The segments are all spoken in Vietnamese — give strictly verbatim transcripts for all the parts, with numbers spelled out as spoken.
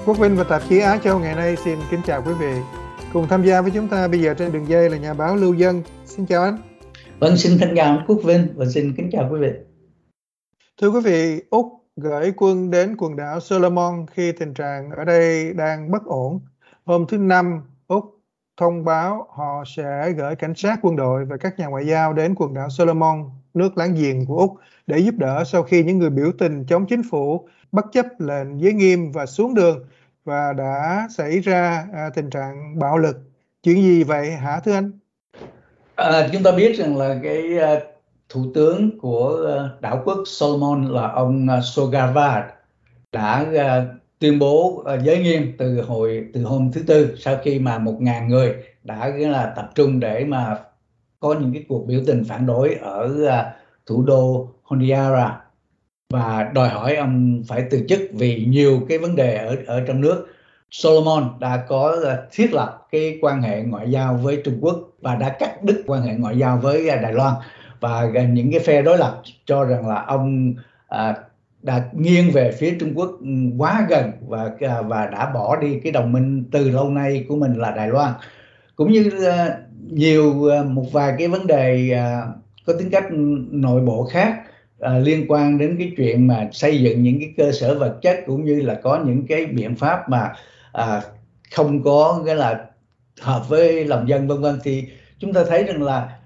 Quốc Vinh và tạp chí Á Châu ngày nay xin kính chào quý vị. Cùng tham gia với chúng ta bây giờ trên đường dây là nhà báo Lưu Dân. Xin chào anh. Vâng, xin thân chào anh Quốc Vinh và xin kính chào quý vị. Thưa quý vị, Úc gửi quân đến quần đảo Solomon khi tình trạng ở đây đang bất ổn. Hôm thứ Năm, Úc thông báo họ sẽ gửi cảnh sát, quân đội và các nhà ngoại giao đến quần đảo Solomon, nước láng giềng của Úc, để giúp đỡ sau khi những người biểu tình chống chính phủ bất chấp lệnh giới nghiêm và xuống đường, và đã xảy ra à, tình trạng bạo lực. Chuyện gì vậy hả thưa anh? À, chúng ta biết rằng là cái uh, thủ tướng của uh, đảo quốc Solomon là ông uh, Sogavard đã uh, tuyên bố uh, giới nghiêm từ hồi từ hôm thứ Tư, sau khi mà một ngàn người đã nghĩa là tập trung để mà có những cái cuộc biểu tình phản đối ở uh, thủ đô Honiara và đòi hỏi ông phải từ chức vì nhiều cái vấn đề ở ở trong nước. Solomon đã có thiết lập cái quan hệ ngoại giao với Trung Quốc và đã cắt đứt quan hệ ngoại giao với Đài Loan, và những cái phe đối lập cho rằng là ông à, đã nghiêng về phía Trung Quốc quá gần và và đã bỏ đi cái đồng minh từ lâu nay của mình là Đài Loan, cũng như à, nhiều à, một vài cái vấn đề à, có tính cách nội bộ khác. À, liên quan đến cái chuyện mà xây dựng những cái cơ sở vật chất, cũng như là có những cái biện pháp mà à, không có cái là hợp với lòng dân vân vân, thì chúng ta thấy rằng là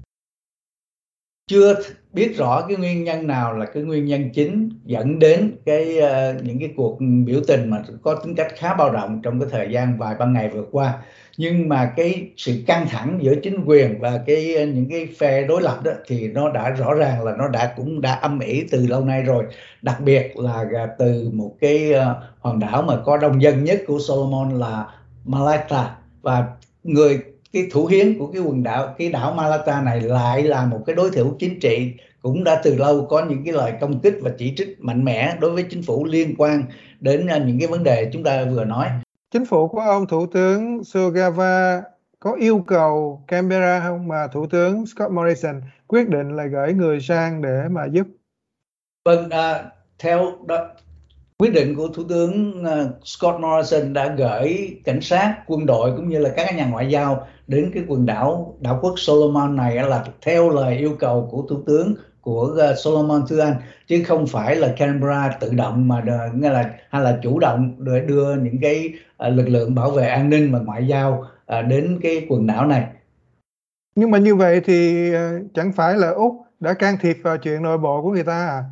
chưa biết rõ cái nguyên nhân nào là cái nguyên nhân chính dẫn đến cái uh, những cái cuộc biểu tình mà có tính cách khá bao động trong cái thời gian vài ba ngày vừa qua. Nhưng mà cái sự căng thẳng giữa chính quyền và cái những cái phe đối lập đó thì nó đã rõ ràng là nó đã cũng đã âm ỉ từ lâu nay rồi, đặc biệt là từ một cái uh, hòn đảo mà có đông dân nhất của Solomon là Malacca, và người cái thủ hiến của cái quần đảo cái đảo Malacca này lại là một cái đối thủ chính trị, cũng đã từ lâu có những cái lời công kích và chỉ trích mạnh mẽ đối với chính phủ liên quan đến những cái vấn đề chúng ta vừa nói. Chính phủ của ông Thủ tướng Sogavard có yêu cầu Canberra không mà Thủ tướng Scott Morrison quyết định là gửi người sang để mà giúp? Vâng, à, theo đó, quyết định của Thủ tướng uh, Scott Morrison đã gửi cảnh sát, quân đội cũng như là các nhà ngoại giao đến cái quần đảo đảo quốc Solomon này là theo lời yêu cầu của Thủ tướng của uh, Solomon thưa anh, chứ không phải là Canberra tự động mà đờ, nghe là hay là chủ động để đưa những cái uh, lực lượng bảo vệ an ninh và ngoại giao uh, đến cái quần đảo này. Nhưng mà như vậy thì uh, chẳng phải là Úc đã can thiệp vào chuyện nội bộ của người ta à?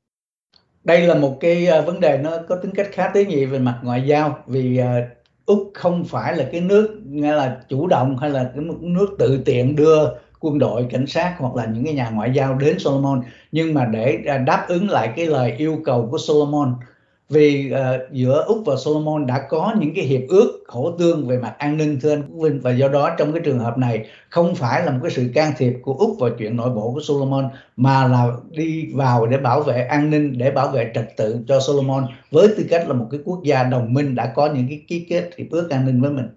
Đây là một cái uh, vấn đề nó có tính cách khá tế nhị về mặt ngoại giao, vì uh, Úc không phải là cái nước nghe là chủ động hay là cái nước tự tiện đưa quân đội, cảnh sát hoặc là những cái nhà ngoại giao đến Solomon, nhưng mà để uh, đáp ứng lại cái lời yêu cầu của Solomon. Vì uh, giữa Úc và Solomon đã có những cái hiệp ước hỗ tương về mặt an ninh thưa anh Quốc Vinh, và do đó trong cái trường hợp này không phải là một cái sự can thiệp của Úc vào chuyện nội bộ của Solomon, mà là đi vào để bảo vệ an ninh, để bảo vệ trật tự cho Solomon với tư cách là một cái quốc gia đồng minh đã có những cái ký kết hiệp ước an ninh với mình.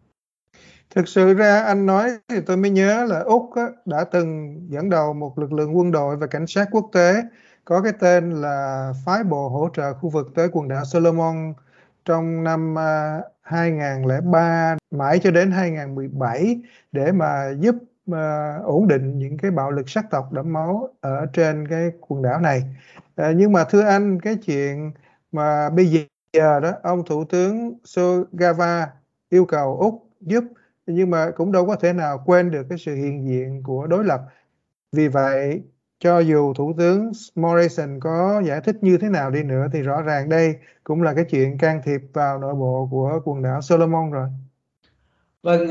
Thực sự ra anh nói thì tôi mới nhớ là Úc á, đã từng dẫn đầu một lực lượng quân đội và cảnh sát quốc tế có cái tên là phái bộ hỗ trợ khu vực tới quần đảo Solomon trong năm uh, hai nghìn không trăm lẻ ba mãi cho đến hai nghìn không trăm mười bảy để mà giúp uh, ổn định những cái bạo lực sắc tộc đẫm máu ở trên cái quần đảo này. Uh, nhưng mà thưa anh, cái chuyện mà bây giờ đó ông Thủ tướng Sogavard yêu cầu Úc giúp, nhưng mà cũng đâu có thể nào quên được cái sự hiện diện của đối lập. Vì vậy, cho dù Thủ tướng Morrison có giải thích như thế nào đi nữa thì rõ ràng đây cũng là cái chuyện can thiệp vào nội bộ của quần đảo Solomon rồi. Vâng,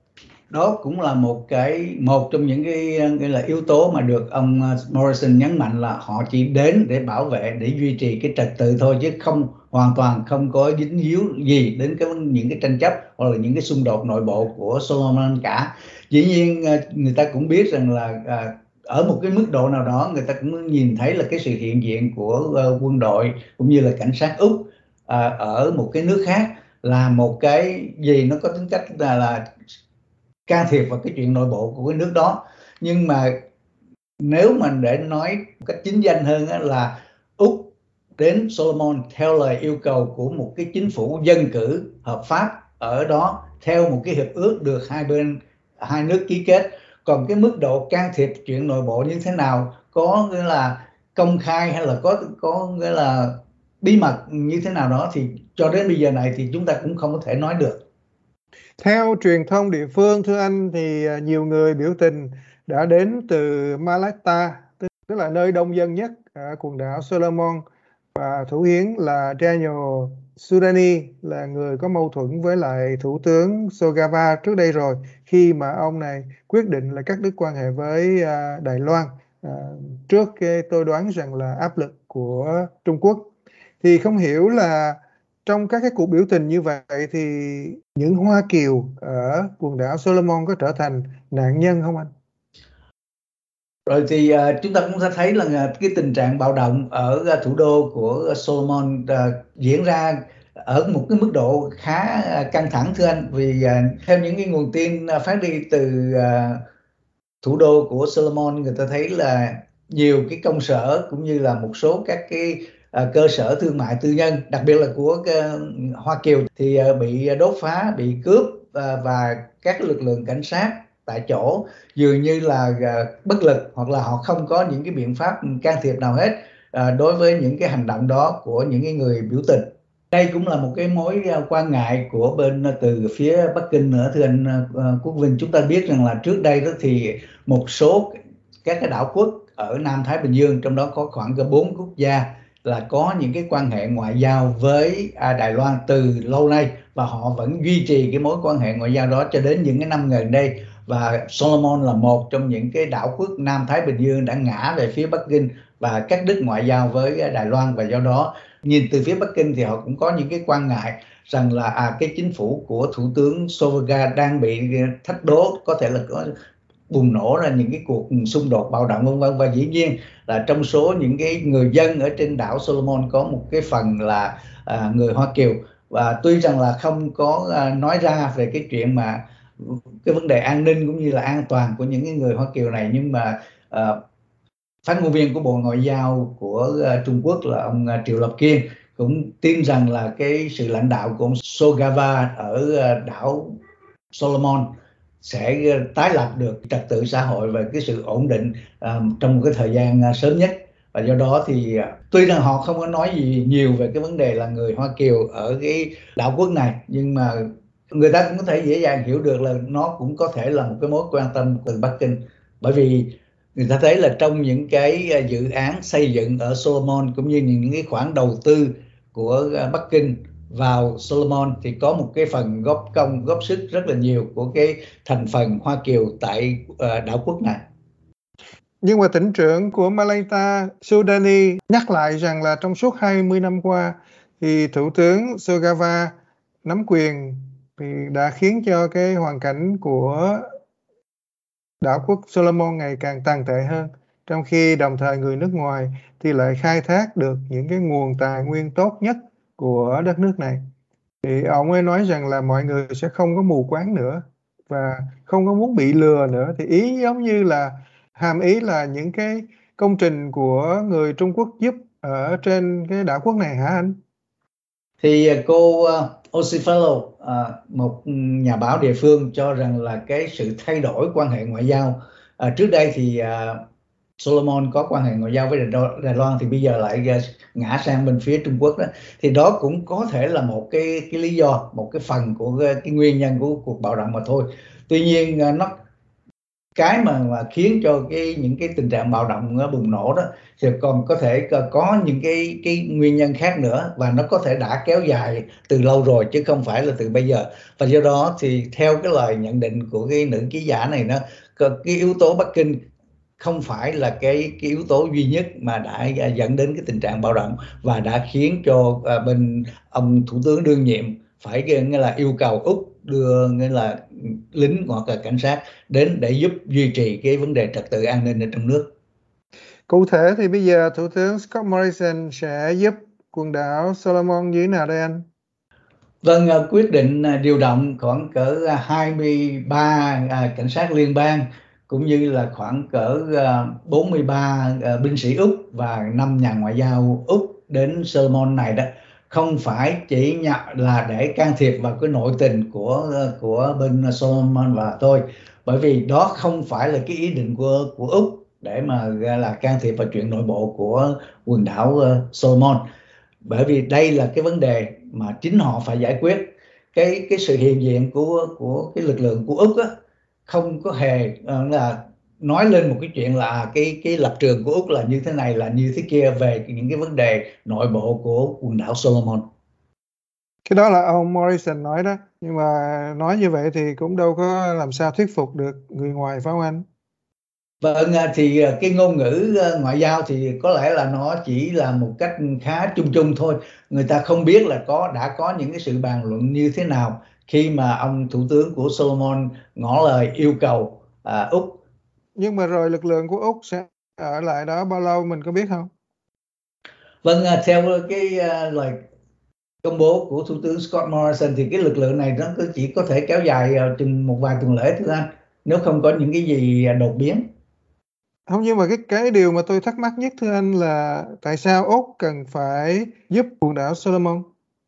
đó cũng là một cái một trong những cái, cái là yếu tố mà được ông Morrison nhấn mạnh là họ chỉ đến để bảo vệ, để duy trì cái trật tự thôi, chứ không hoàn toàn không có dính díu gì đến cái những cái tranh chấp hoặc là những cái xung đột nội bộ của Solomon cả. Dĩ nhiên người ta cũng biết rằng là à, ở một cái mức độ nào đó người ta cũng nhìn thấy là cái sự hiện diện của uh, quân đội cũng như là cảnh sát Úc à, ở một cái nước khác là một cái gì nó có tính cách là, là can thiệp vào cái chuyện nội bộ của cái nước đó. Nhưng mà nếu mà để nói một cách chính danh hơn là Úc đến Solomon theo lời yêu cầu của một cái chính phủ dân cử hợp pháp ở đó theo một cái hiệp ước được hai bên hai nước ký kết. Còn cái mức độ can thiệp chuyện nội bộ như thế nào, có nghĩa là công khai hay là có có nghĩa là bí mật như thế nào đó, thì cho đến bây giờ này thì chúng ta cũng không có thể nói được. Theo truyền thông địa phương, thưa anh, thì nhiều người biểu tình đã đến từ Malta, tức là nơi đông dân nhất ở quần đảo Solomon, và thủ hiến là Daniel Sudani là người có mâu thuẫn với lại thủ tướng Sogava trước đây rồi, khi mà ông này quyết định là cắt đứt quan hệ với Đài Loan trước cái tôi đoán rằng là áp lực của Trung Quốc. Thì không hiểu là trong các cái cuộc biểu tình như vậy thì những Hoa Kiều ở quần đảo Solomon có trở thành nạn nhân không anh? Rồi thì uh, chúng ta cũng sẽ thấy là uh, cái tình trạng bạo động ở uh, thủ đô của Solomon uh, diễn ra ở một cái mức độ khá uh, căng thẳng, thưa anh, vì uh, theo những cái nguồn tin uh, phát đi từ uh, thủ đô của Solomon, người ta thấy là nhiều cái công sở cũng như là một số các cái uh, cơ sở thương mại tư nhân, đặc biệt là của uh, Hoa Kiều, thì uh, bị đốt phá, bị cướp, uh, và các lực lượng cảnh sát tại chỗ dường như là uh, bất lực, hoặc là họ không có những cái biện pháp can thiệp nào hết uh, đối với những cái hành động đó của những cái người biểu tình. Đây cũng là một cái mối quan ngại của bên từ phía Bắc Kinh nữa, thưa anh uh, Quốc Vinh. Chúng ta biết rằng là trước đây đó thì một số các cái đảo quốc ở Nam Thái Bình Dương, trong đó có khoảng có bốn quốc gia là có những cái quan hệ ngoại giao với Đài Loan từ lâu nay, và họ vẫn duy trì cái mối quan hệ ngoại giao đó cho đến những cái năm gần đây. Và Solomon là một trong những cái đảo quốc Nam Thái Bình Dương đã ngã về phía Bắc Kinh và cắt đứt ngoại giao với Đài Loan, và do đó nhìn từ phía Bắc Kinh thì họ cũng có những cái quan ngại rằng là à, cái chính phủ của Thủ tướng Soga đang bị thách đố, có thể là có bùng nổ ra những cái cuộc xung đột bạo động vân vân. Và dĩ nhiên là trong số những cái người dân ở trên đảo Solomon có một cái phần là à, người Hoa Kiều, và tuy rằng là không có à, nói ra về cái chuyện mà cái vấn đề an ninh cũng như là an toàn của những cái người Hoa Kiều này, nhưng mà à, phát ngôn viên của Bộ Ngoại giao của uh, Trung Quốc là ông uh, Triệu Lập Kiên cũng tin rằng là cái sự lãnh đạo của ông Sogava ở uh, đảo Solomon sẽ uh, tái lập được trật tự xã hội và cái sự ổn định uh, trong một cái thời gian uh, sớm nhất. Và do đó thì uh, tuy rằng họ không có nói gì nhiều về cái vấn đề là người Hoa Kiều ở cái đảo quốc này, nhưng mà người ta cũng có thể dễ dàng hiểu được là nó cũng có thể là một cái mối quan tâm từ Bắc Kinh, bởi vì người ta thấy là trong những cái dự án xây dựng ở Solomon cũng như những cái khoản đầu tư của Bắc Kinh vào Solomon thì có một cái phần góp công góp sức rất là nhiều của cái thành phần Hoa Kiều tại đảo quốc này. Nhưng mà tỉnh trưởng của Malaysia Sudani nhắc lại rằng là trong suốt hai mươi năm qua thì Thủ tướng Sogava nắm quyền thì đã khiến cho cái hoàn cảnh của đảo quốc Solomon ngày càng tàn tệ hơn, trong khi đồng thời người nước ngoài thì lại khai thác được những cái nguồn tài nguyên tốt nhất của đất nước này. Thì ông ấy nói rằng là mọi người sẽ không có mù quáng nữa và không có muốn bị lừa nữa. Thì ý giống như là hàm ý là những cái công trình của người Trung Quốc giúp ở trên cái đảo quốc này hả anh? Thì cô uh, Osifalo, uh, một nhà báo địa phương, cho rằng là cái sự thay đổi quan hệ ngoại giao, uh, trước đây thì uh, Solomon có quan hệ ngoại giao với Đài Loan thì bây giờ lại uh, ngã sang bên phía Trung Quốc đó, thì đó cũng có thể là một cái cái lý do, một cái phần của cái, cái nguyên nhân của cuộc bạo động mà thôi. Tuy nhiên uh, nó cái mà, mà khiến cho cái những cái tình trạng bạo động nó bùng nổ đó thì còn có thể có những cái cái nguyên nhân khác nữa, và nó có thể đã kéo dài từ lâu rồi chứ không phải là từ bây giờ. Và do đó thì theo cái lời nhận định của cái nữ ký giả này, nó cái yếu tố Bắc Kinh không phải là cái cái yếu tố duy nhất mà đã dẫn đến cái tình trạng bạo động và đã khiến cho bên ông thủ tướng đương nhiệm phải nghĩa là yêu cầu Úc đưa nghĩa là lính hoặc là cảnh sát đến để giúp duy trì cái vấn đề trật tự an ninh ở trong nước. Cụ thể thì bây giờ Thủ tướng Scott Morrison sẽ giúp quần đảo Solomon như thế nào đây anh? Vâng, quyết định điều động khoảng cỡ hai mươi ba cảnh sát liên bang cũng như là khoảng cỡ bốn mươi ba binh sĩ Úc và năm nhà ngoại giao Úc đến Solomon này đó không phải chỉ nhận là để can thiệp vào cái nội tình của của bên Solomon và tôi, bởi vì đó không phải là cái ý định của của Úc để mà là can thiệp vào chuyện nội bộ của quần đảo Solomon, bởi vì đây là cái vấn đề mà chính họ phải giải quyết. Cái cái sự hiện diện của của cái lực lượng của Úc á, không có hề uh, là nói lên một cái chuyện là cái cái lập trường của Úc là như thế này là như thế kia về những cái vấn đề nội bộ của quần đảo Solomon. Cái đó là ông Morrison nói đó, nhưng mà nói như vậy thì cũng đâu có làm sao thuyết phục được người ngoài, phải không anh? Vâng, thì cái ngôn ngữ ngoại giao thì có lẽ là nó chỉ là một cách khá chung chung thôi. Người ta không biết là có đã có những cái sự bàn luận như thế nào khi mà ông thủ tướng của Solomon ngỏ lời yêu cầu à, Úc. Nhưng mà rồi lực lượng của Úc sẽ ở lại đó bao lâu mình có biết không? Vâng, theo cái uh, lời công bố của thủ tướng Scott Morrison thì cái lực lượng này nó cứ chỉ có thể kéo dài uh, chừng một vài tuần lễ thôi anh, nếu không có những cái gì đột biến. Không, nhưng mà cái cái điều mà tôi thắc mắc nhất thưa anh là tại sao Úc cần phải giúp quần đảo Solomon?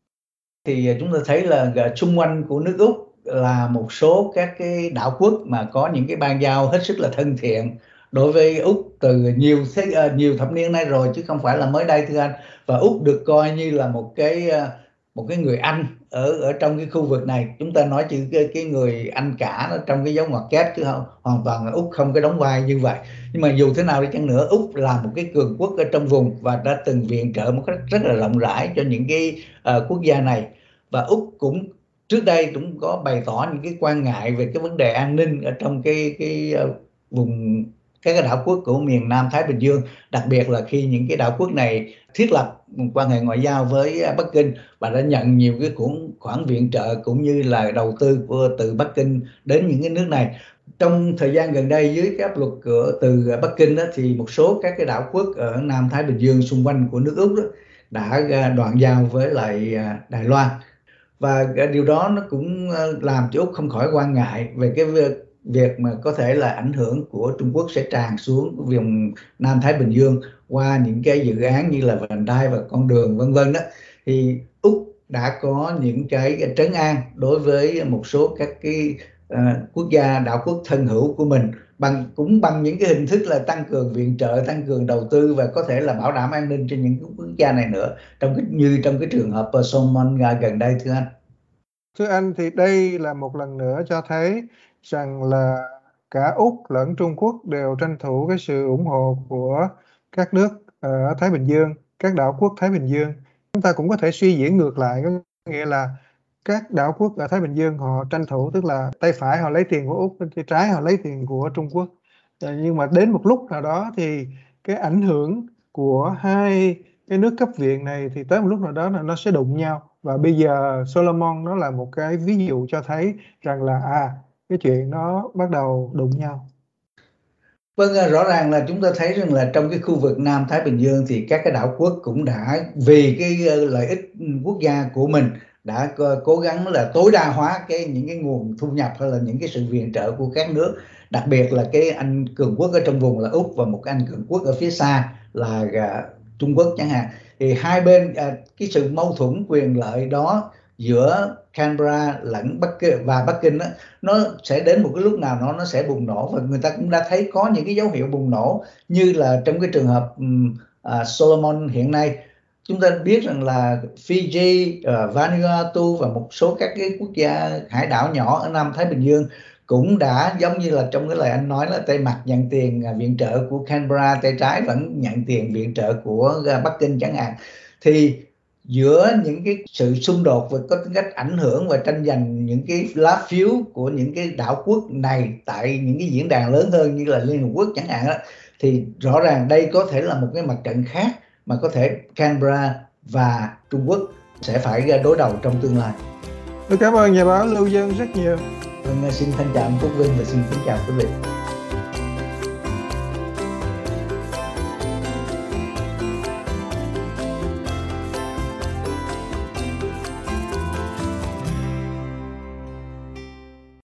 Thì chúng ta thấy là xung quanh của nước Úc là một số các cái đảo quốc mà có những cái ban giao hết sức là thân thiện đối với Úc từ nhiều thế nhiều thập niên nay rồi, chứ không phải là mới đây thưa anh. Và Úc được coi như là một cái một cái người anh ở ở trong cái khu vực này. Chúng ta nói chữ cái, cái người anh cả nó trong cái dấu ngoặc kép, chứ không hoàn toàn là Úc không có đóng vai như vậy. Nhưng mà dù thế nào đi chăng nữa, Úc là một cái cường quốc ở trong vùng và đã từng viện trợ một cách rất là rộng rãi cho những cái uh, quốc gia này. Và Úc cũng trước đây cũng có bày tỏ những cái quan ngại về cái vấn đề an ninh ở trong cái cái uh, vùng các cái đảo quốc của miền Nam Thái Bình Dương, đặc biệt là khi những cái đảo quốc này thiết lập một quan hệ ngoại giao với Bắc Kinh và đã nhận nhiều cái khoản khoản viện trợ cũng như là đầu tư của từ Bắc Kinh đến những cái nước này. Trong thời gian gần đây dưới cái áp lực của từ Bắc Kinh đó, thì một số các cái đảo quốc ở Nam Thái Bình Dương xung quanh của nước Úc đó, đã đoạn giao với lại Đài Loan. Và điều đó nó cũng làm cho Úc không khỏi quan ngại về cái việc, việc mà có thể là ảnh hưởng của Trung Quốc sẽ tràn xuống vùng Nam Thái Bình Dương qua những cái dự án như là vành đai và con đường vân vân đó. Thì Úc đã có những cái trấn an đối với một số các cái uh, quốc gia đảo quốc thân hữu của mình bằng cũng bằng những cái hình thức là tăng cường viện trợ, tăng cường đầu tư và có thể là bảo đảm an ninh cho những quốc gia này nữa, trong cái như trong cái trường hợp Solomon gần đây thưa anh. Thưa anh, thì đây là một lần nữa cho thấy rằng là cả Úc lẫn Trung Quốc đều tranh thủ cái sự ủng hộ của các nước ở Thái Bình Dương, các đảo quốc Thái Bình Dương. Chúng ta cũng có thể suy diễn ngược lại, có nghĩa là các đảo quốc ở Thái Bình Dương họ tranh thủ, tức là tay phải họ lấy tiền của Úc, bên tay trái họ lấy tiền của Trung Quốc. Nhưng mà đến một lúc nào đó thì cái ảnh hưởng của hai cái nước cấp viện này thì tới một lúc nào đó là nó sẽ đụng nhau. Và bây giờ Solomon nó là một cái ví dụ cho thấy rằng là à cái chuyện nó bắt đầu đụng nhau. Vâng, rõ ràng là chúng ta thấy rằng là trong cái khu vực Nam Thái Bình Dương thì các cái đảo quốc cũng đã vì cái lợi ích quốc gia của mình đã cố gắng là tối đa hóa cái những cái nguồn thu nhập hay là những cái sự viện trợ của các nước, đặc biệt là cái anh cường quốc ở trong vùng là Úc và một cái anh cường quốc ở phía xa là Trung Quốc chẳng hạn. Thì hai bên cái sự mâu thuẫn quyền lợi đó giữa Canberra lẫn Bắc Kinh và Bắc Kinh đó, nó sẽ đến một cái lúc nào nó nó sẽ bùng nổ, và người ta cũng đã thấy có những cái dấu hiệu bùng nổ như là trong cái trường hợp um, uh, Solomon hiện nay. Chúng ta biết rằng là Fiji, uh, Vanuatu và một số các cái quốc gia hải đảo nhỏ ở Nam Thái Bình Dương cũng đã giống như là trong cái lời anh nói là tay mặt nhận tiền viện trợ của Canberra, tay trái vẫn nhận tiền viện trợ của Bắc Kinh chẳng hạn. Thì giữa những cái sự xung đột và có tính cách ảnh hưởng và tranh giành những cái lá phiếu của những cái đảo quốc này tại những cái diễn đàn lớn hơn như là Liên Hợp Quốc chẳng hạn đó, thì rõ ràng đây có thể là một cái mặt trận khác mà có thể Canberra và Trung Quốc sẽ phải đối đầu trong tương lai. Tôi cảm ơn nhà báo Lưu Dân rất nhiều. Xin thân chào Quốc Vinh và xin kính chào quý vị.